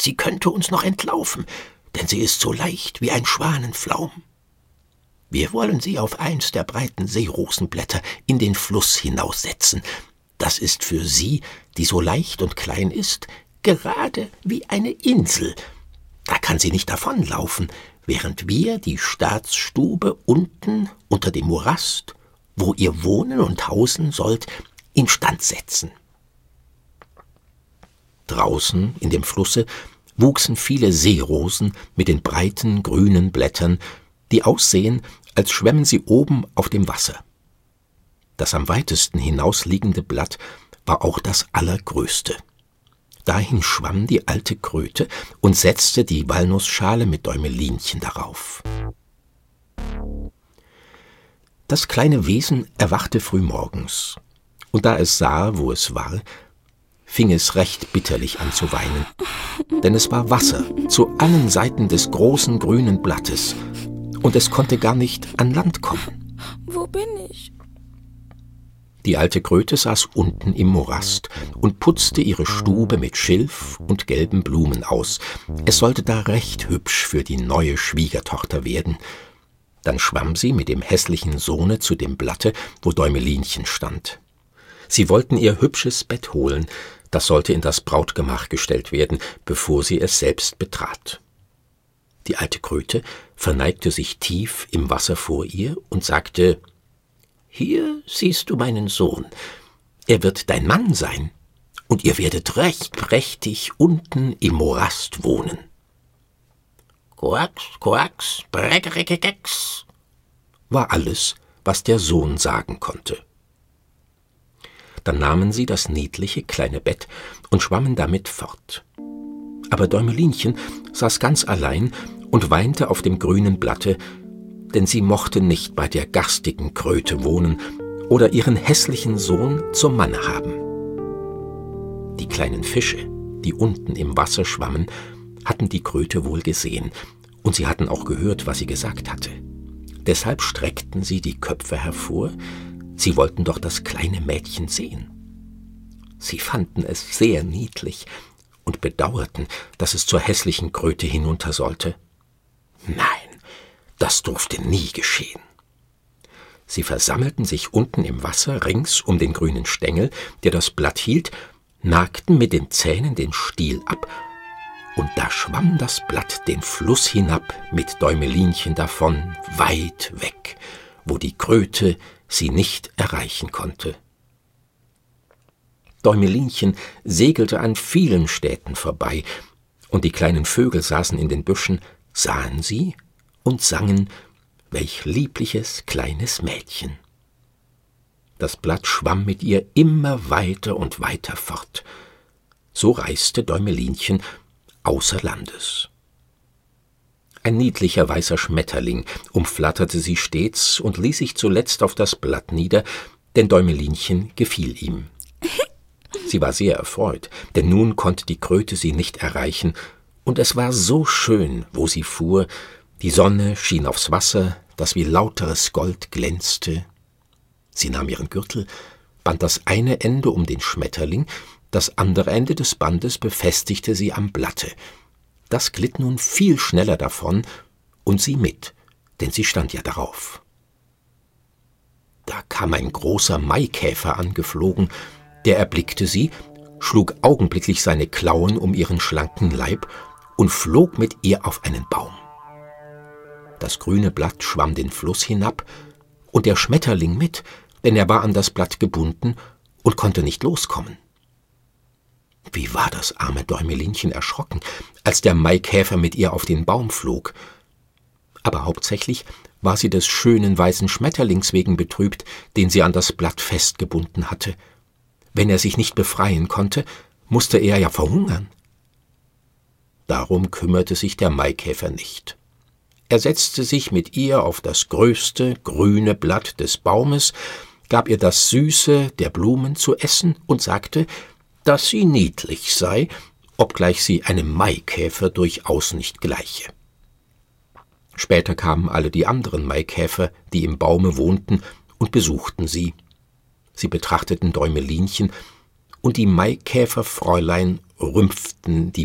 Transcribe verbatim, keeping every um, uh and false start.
sie könnte uns noch entlaufen, denn sie ist so leicht wie ein Schwanenflaum. Wir wollen sie auf eins der breiten Seerosenblätter in den Fluss hinaussetzen. Das ist für sie, die so leicht und klein ist, gerade wie eine Insel. Da kann sie nicht davonlaufen, während wir die Staatsstube unten unter dem Morast, wo ihr wohnen und hausen sollt, instand setzen. Draußen in dem Flusse wuchsen viele Seerosen mit den breiten grünen Blättern, die aussehen, als schwämmen sie oben auf dem Wasser. Das am weitesten hinausliegende Blatt war auch das allergrößte. Dahin schwamm die alte Kröte und setzte die Walnussschale mit Däumelinchen darauf. Das kleine Wesen erwachte frühmorgens, und da es sah, wo es war, fing es recht bitterlich an zu weinen, denn es war Wasser zu allen Seiten des großen grünen Blattes, und es konnte gar nicht an Land kommen. Wo bin ich? Die alte Kröte saß unten im Morast und putzte ihre Stube mit Schilf und gelben Blumen aus. Es sollte da recht hübsch für die neue Schwiegertochter werden. Dann schwamm sie mit dem hässlichen Sohne zu dem Blatte, wo Däumelinchen stand. Sie wollten ihr hübsches Bett holen, das sollte in das Brautgemach gestellt werden, bevor sie es selbst betrat. Die alte Kröte verneigte sich tief im Wasser vor ihr und sagte: »Hier siehst du meinen Sohn. Er wird dein Mann sein, und ihr werdet recht prächtig unten im Morast wohnen.« »Koax, koax, breckereckekex«, war alles, was der Sohn sagen konnte. Dann nahmen sie das niedliche kleine Bett und schwammen damit fort. Aber Däumelinchen saß ganz allein und weinte auf dem grünen Blatte, denn sie mochte nicht bei der garstigen Kröte wohnen oder ihren hässlichen Sohn zum Manne haben. Die kleinen Fische, die unten im Wasser schwammen, hatten die Kröte wohl gesehen, und sie hatten auch gehört, was sie gesagt hatte. Deshalb streckten sie die Köpfe hervor, sie wollten doch das kleine Mädchen sehen. Sie fanden es sehr niedlich und bedauerten, dass es zur hässlichen Kröte hinunter sollte. Nein, das durfte nie geschehen. Sie versammelten sich unten im Wasser rings um den grünen Stängel, der das Blatt hielt, nagten mit den Zähnen den Stiel ab, und da schwamm das Blatt den Fluss hinab mit Däumelinchen davon, weit weg, wo die Kröte sie nicht erreichen konnte. Däumelinchen segelte an vielen Städten vorbei, und die kleinen Vögel saßen in den Büschen, sahen sie und sangen: »Welch liebliches kleines Mädchen!« Das Blatt schwamm mit ihr immer weiter und weiter fort. So reiste Däumelinchen außer Landes. Ein niedlicher weißer Schmetterling umflatterte sie stets und ließ sich zuletzt auf das Blatt nieder, denn Däumelinchen gefiel ihm. Sie war sehr erfreut, denn nun konnte die Kröte sie nicht erreichen, und es war so schön, wo sie fuhr. Die Sonne schien aufs Wasser, das wie lauteres Gold glänzte. Sie nahm ihren Gürtel, band das eine Ende um den Schmetterling, das andere Ende des Bandes befestigte sie am Blatte. Das glitt nun viel schneller davon, und sie mit, denn sie stand ja darauf. Da kam ein großer Maikäfer angeflogen, der erblickte sie, schlug augenblicklich seine Klauen um ihren schlanken Leib und flog mit ihr auf einen Baum. Das grüne Blatt schwamm den Fluss hinab, und der Schmetterling mit, denn er war an das Blatt gebunden und konnte nicht loskommen. Wie war das arme Däumelinchen erschrocken, als der Maikäfer mit ihr auf den Baum flog. Aber hauptsächlich war sie des schönen weißen Schmetterlings wegen betrübt, den sie an das Blatt festgebunden hatte. Wenn er sich nicht befreien konnte, musste er ja verhungern. Darum kümmerte sich der Maikäfer nicht. Er setzte sich mit ihr auf das größte grüne Blatt des Baumes, gab ihr das Süße der Blumen zu essen und sagte, dass sie niedlich sei, obgleich sie einem Maikäfer durchaus nicht gleiche. Später kamen alle die anderen Maikäfer, die im Baume wohnten, und besuchten sie. Sie betrachteten Däumelinchen, und die Maikäferfräulein rümpften die